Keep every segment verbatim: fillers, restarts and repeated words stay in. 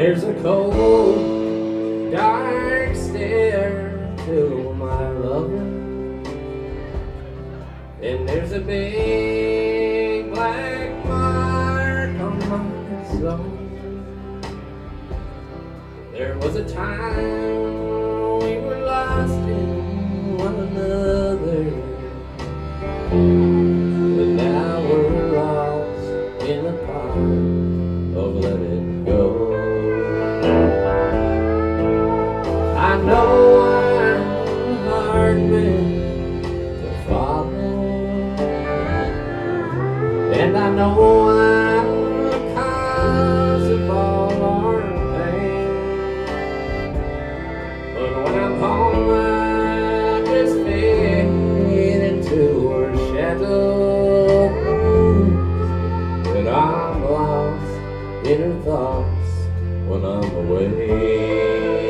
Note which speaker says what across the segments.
Speaker 1: There's a cold, dark stare to my lover, and there's a big black mark on my soul. There was a time we were lost in one another, but now we're lost in the pond of letting go. I know I'm a hard man to follow, and I know I'm the cause of all our pain. But when I'm home, I just fade into her shadow, and I'm lost in her thoughts when I'm away.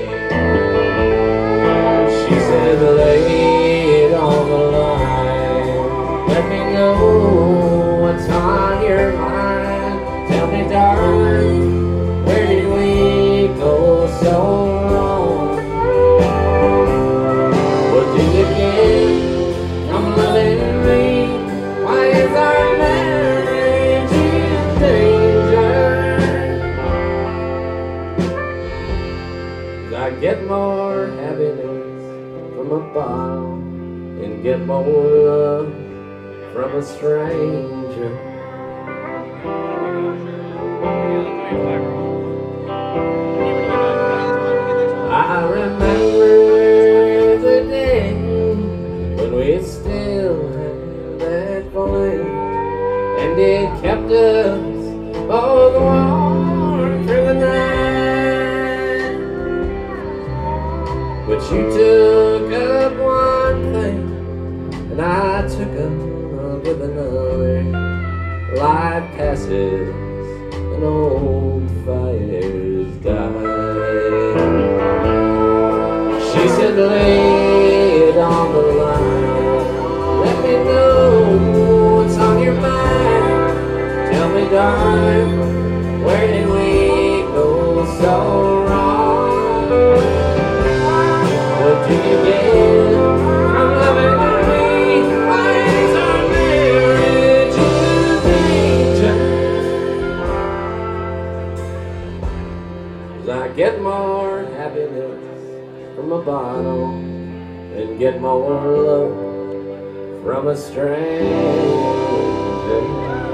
Speaker 1: She said, lay it on the line, let me know what's on your mind. Tell me, darling, where did we go so wrong? What did you get from loving me? Why is our marriage in danger? 'Cause I get more happiness from a bottle and get more love from a stranger. I remember the day when we still had that flame, and it kept us both warm through the night. But you took up one thing, and I took up with another. Life passes, and old fires die. She said, lay it on the line, let me know what's on your mind. Tell me, darling, where did we go so wrong? What did you get from loving me? Why is our marriage in danger? 'Cause I get more happiness from a bottle and get more love from a stranger.